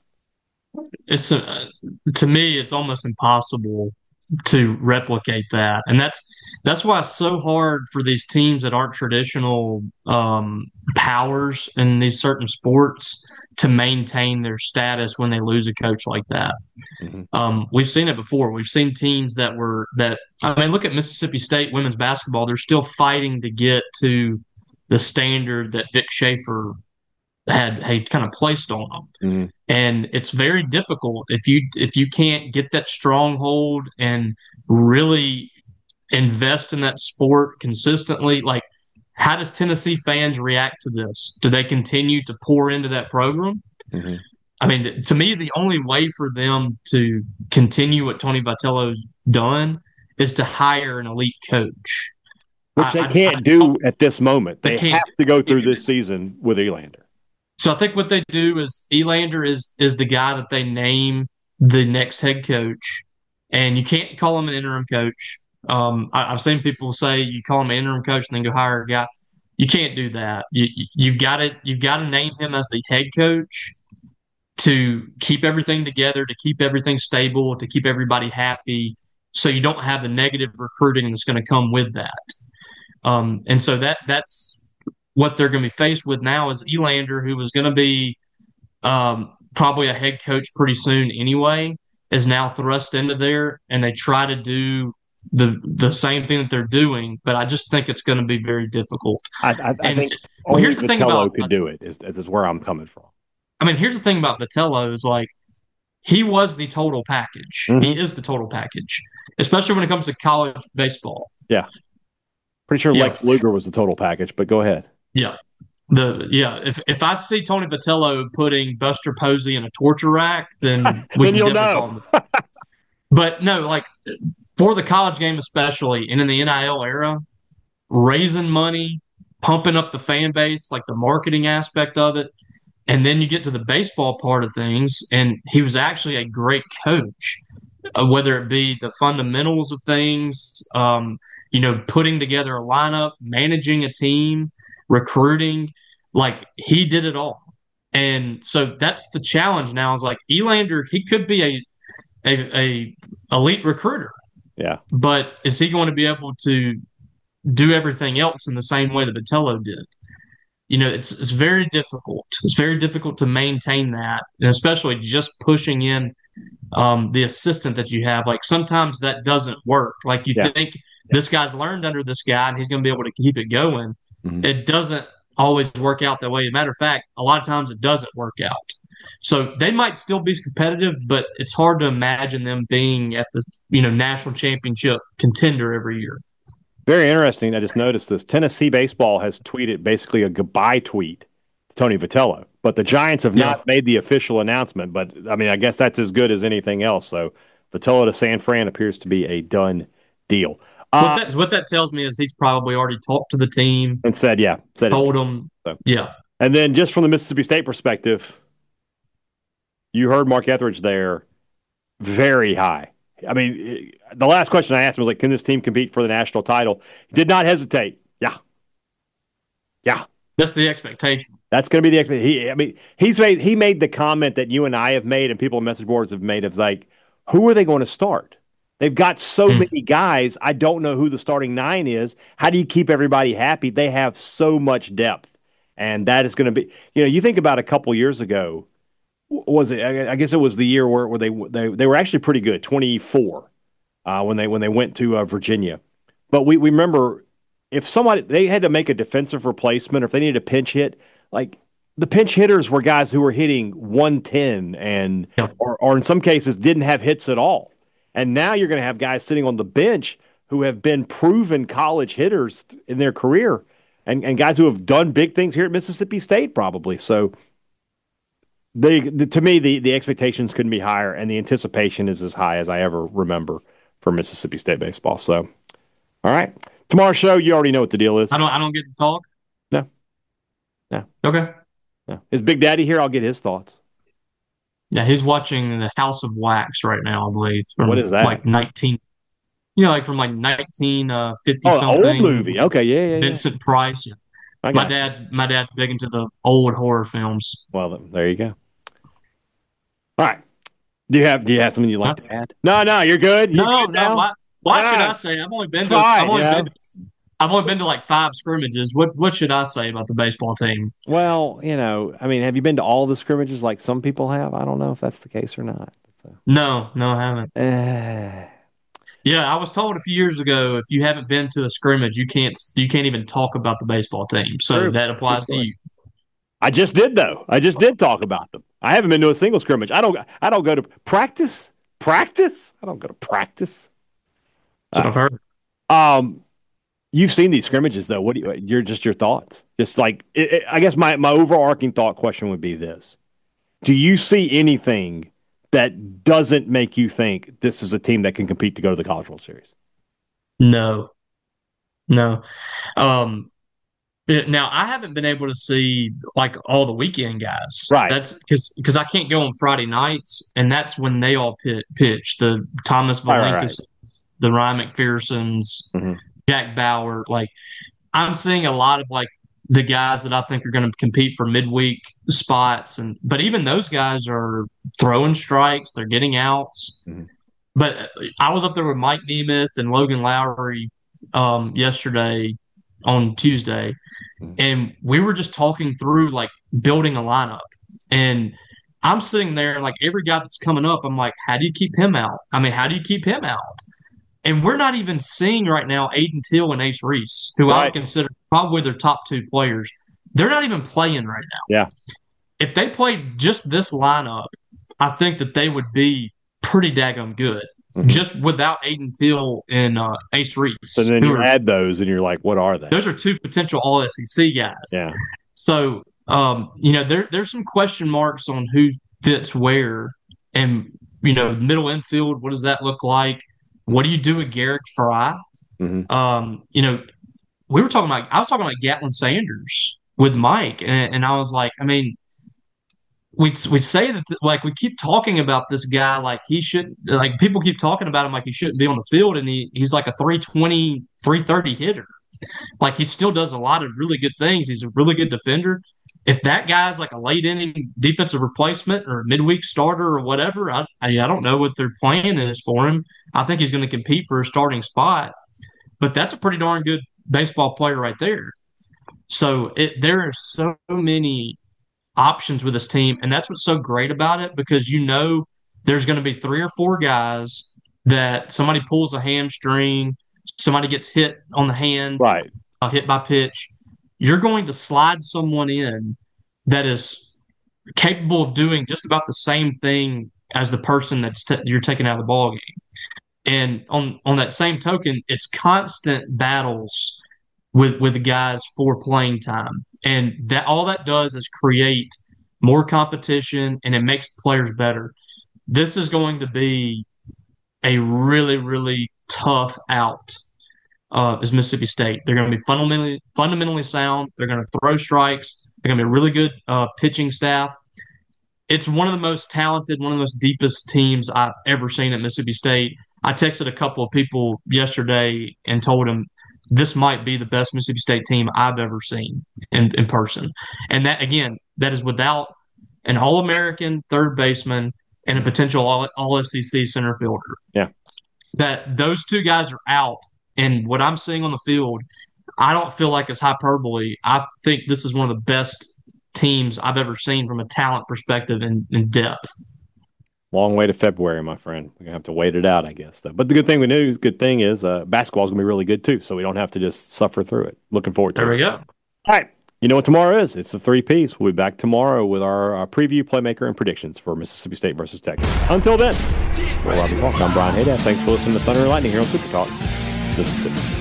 To me, it's almost impossible to replicate that, and That's why it's so hard for these teams that aren't traditional powers in these certain sports to maintain their status when they lose a coach like that. We've seen it before. We've seen teams I mean, look at Mississippi State women's basketball. They're still fighting to get to the standard that Vic Schaefer had kind of placed on them. And it's very difficult if you can't get that stronghold and really invest in that sport consistently. Like, how does Tennessee fans react to this? Do they continue to pour into that program? I mean, to me, the only way for them to continue what Tony Vitello's done is to hire an elite coach, which they can't do at this moment. They have to go through this season with Elander. So I think what they do is Elander is the guy that they name the next head coach, and you can't call him an interim coach. I've seen people say you call him an interim coach and then go hire a guy. You can't do that. You've got to name him as the head coach to keep everything together, to keep everything stable, to keep everybody happy, so you don't have the negative recruiting that's going to come with that. And so that's what they're going to be faced with now is Elander, who was going to be probably a head coach pretty soon anyway, is now thrust into there, and they try to do the same thing that they're doing, but I just think it's going to be very difficult. I think here's the thing about could do it is where I'm coming from. I mean, here's the thing about Vitello is like he was the total package. He is the total package, especially when it comes to college baseball. Yeah. Pretty sure Lex Luger was the total package, but go ahead. Yeah. If I see Tony Vitello putting Buster Posey in a torture rack, then we can you'll know. But no, like for the college game especially, and in the NIL era, raising money, pumping up the fan base, like the marketing aspect of it, and then you get to the baseball part of things, and he was actually a great coach, whether it be the fundamentals of things, putting together a lineup, managing a team, recruiting, like he did it all. And so that's the challenge now is like Elander, he could be a elite recruiter. Yeah. But is he going to be able to do everything else in the same way that Vitello did? It's very difficult. It's very difficult to maintain that, and especially just pushing in the assistant that you have. Like sometimes that doesn't work. Like you think this guy's learned under this guy and he's going to be able to keep it going. It doesn't always work out that way. As a matter of fact, a lot of times it doesn't work out. So they might still be competitive, but it's hard to imagine them being at the national championship contender every year. Very interesting. I just noticed this. Tennessee baseball has tweeted basically a goodbye tweet to Tony Vitello, but the Giants have not made the official announcement. But I mean, I guess that's as good as anything else. So Vitello to San Fran appears to be a done deal. What that tells me is he's probably already talked to the team and said told them. So. Yeah. And then just from the Mississippi State perspective, you heard Mark Etheridge there, very high. I mean, the last question I asked him was like, can this team compete for the national title? He did not hesitate. Yeah. That's the expectation. That's going to be the expectation. He made the comment that you and I have made and people on message boards have made of like, who are they going to start? They've got so many guys. I don't know who the starting nine is. How do you keep everybody happy? They have so much depth. And that is going to be, you think about a couple years ago, was it? I guess it was the year where they were actually pretty good, 24, when they went to Virginia. But we remember if they had to make a defensive replacement, or if they needed a pinch hit, like the pinch hitters were guys who were hitting 110 and or in some cases didn't have hits at all. And now you're going to have guys sitting on the bench who have been proven college hitters in their career, and guys who have done big things here at Mississippi State probably. So. To me, the expectations couldn't be higher, and the anticipation is as high as I ever remember for Mississippi State baseball. So, all right, tomorrow's show, you already know what the deal is. I don't get to talk. No. Okay. No. Is Big Daddy here? I'll get his thoughts. Yeah, he's watching the House of Wax right now, I believe. What is that? Like 19. Like from like 1950 something. Old movie. Okay, yeah. Vincent Price. My dad's big into the old horror films. Well, there you go. All right. Do you have something you'd like to add? No, you're good. No. What should I say? I've only been to like 5 scrimmages. What should I say about the baseball team? Well, I mean, have you been to all the scrimmages like some people have? I don't know if that's the case or not. So. No, I haven't. Uh, Yeah, I was told a few years ago if you haven't been to a scrimmage, you can't even talk about the baseball team. So True. that applies to you. I just did though. I just did talk about them. I haven't been to a single scrimmage. I don't go to practice. Practice? I don't go to practice. That's what I've heard. You've seen these scrimmages though. What do your thoughts? Just like I guess my overarching thought question would be this: do you see anything that doesn't make you think this is a team that can compete to go to the College World Series? No. Now I haven't been able to see like all the weekend guys. Right. That's because I can't go on Friday nights, and that's when they all pitch. The Thomas Valenkus, the Ryan McPhersons, Jack Bauer. Like I'm seeing a lot of like the guys that I think are going to compete for midweek spots, but even those guys are throwing strikes. They're getting outs. But I was up there with Mike Nemeth and Logan Lowry yesterday on Tuesday, and we were just talking through like building a lineup. And I'm sitting there like every guy that's coming up, I'm like, how do you keep him out? I mean, how do you keep him out? And we're not even seeing right now Aiden Till and Ace Reese, who I would consider probably their top 2 players. They're not even playing right now. Yeah. If they played just this lineup, I think that they would be pretty daggum good. Just without Aiden Till and Ace Reese. So then you add those and you're like, what are they? Those are 2 potential All-SEC guys. Yeah. So, there's some question marks on who fits where. And, middle infield, what does that look like? What do you do with Garrick Fry? We were talking about – I was talking about Gatlin Sanders with Mike. And I was like, I mean, we say that like we keep talking about this guy like he shouldn't – like people keep talking about him like he shouldn't be on the field, and he's like a 320, 330 hitter. Like he still does a lot of really good things. He's a really good defender. If that guy's like a late inning defensive replacement or midweek starter or whatever, I don't know what their plan is for him. I think he's going to compete for a starting spot, but that's a pretty darn good baseball player right there. So there are so many options with this team, and that's what's so great about it, because there's going to be 3 or 4 guys that somebody pulls a hamstring, somebody gets hit on the hand, right, hit by pitch. You're going to slide someone in that is capable of doing just about the same thing as the person that's you're taking out of the ball game. And on that same token, it's constant battles with the guys for playing time, and that all that does is create more competition, and it makes players better. This is going to be a really, really tough out. Is Mississippi State. They're going to be fundamentally sound. They're going to throw strikes. They're going to be a really good pitching staff. It's one of the most talented, one of the most deepest teams I've ever seen at Mississippi State. I texted a couple of people yesterday and told them this might be the best Mississippi State team I've ever seen in person. And that, again, that is without an All-American third baseman and a potential All-SEC center fielder. Yeah. That those 2 guys are out. And what I'm seeing on the field, I don't feel like it's hyperbole. I think this is one of the best teams I've ever seen from a talent perspective and depth. Long way to February, my friend. We're going to have to wait it out, I guess. Though. But the good thing is basketball is going to be really good, too, so we don't have to just suffer through it. Looking forward to it. There we go. All right. You know what tomorrow is? It's the 3 piece. We'll be back tomorrow with our preview, playmaker, and predictions for Mississippi State versus Texas. Until then, for Robbie Falk, I'm Brian Haydad. Thanks for listening to Thunder and Lightning here on Super Talk Mississippi.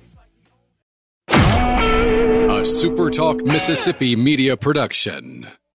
A Super Talk Mississippi media production.